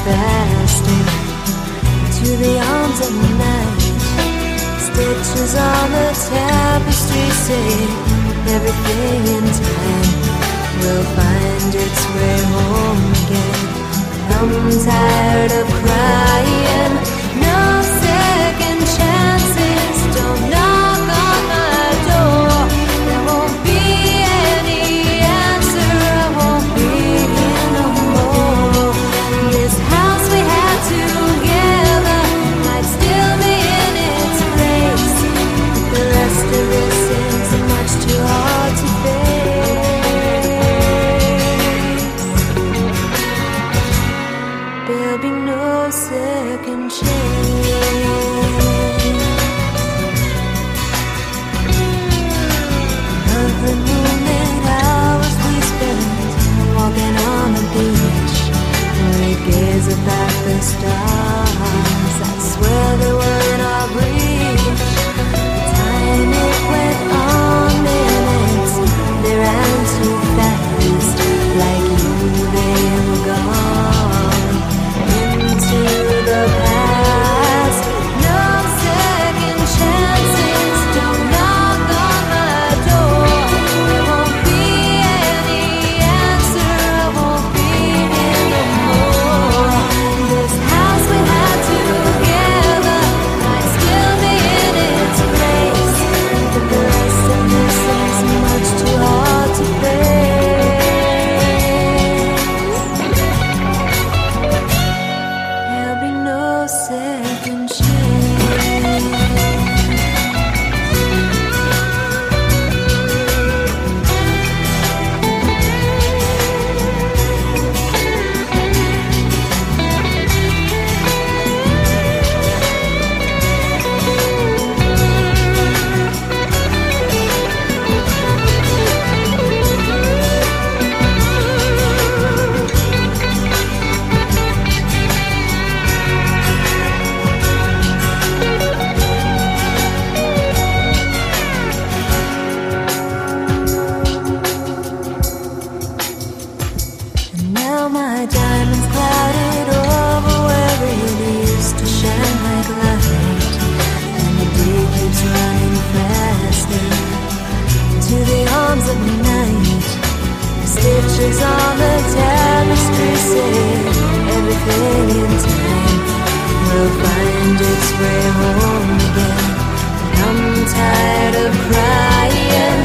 faster to the arms of night. Stitches on the tapestry say everything in time will find its way home again. I'm tired of crying. No second chances. Don't knock on my door. There won't be any answer. I won't be here no more. This house we had together might still be in its place. The rest of this is much too hard to face. There'll be no second chance. Of the moonlit hours we spent walking on the beach, we gaze up at the stars. I swear they were in our reach. The time it went on minutes, they ran too fast. Like you, they were gone into the past. No second chances. Don't knock on my door. There won't be any answer. I won't be here no more. This house we had together might still be in its place. But the rest of this is much too hard to face. There'll be no second chance. And now my diamond's clouded over where it used to shine like light. And the day keeps running faster to the arms of night. The stitches on the tapestry say everything in time will find its way home again. I'm tired of crying.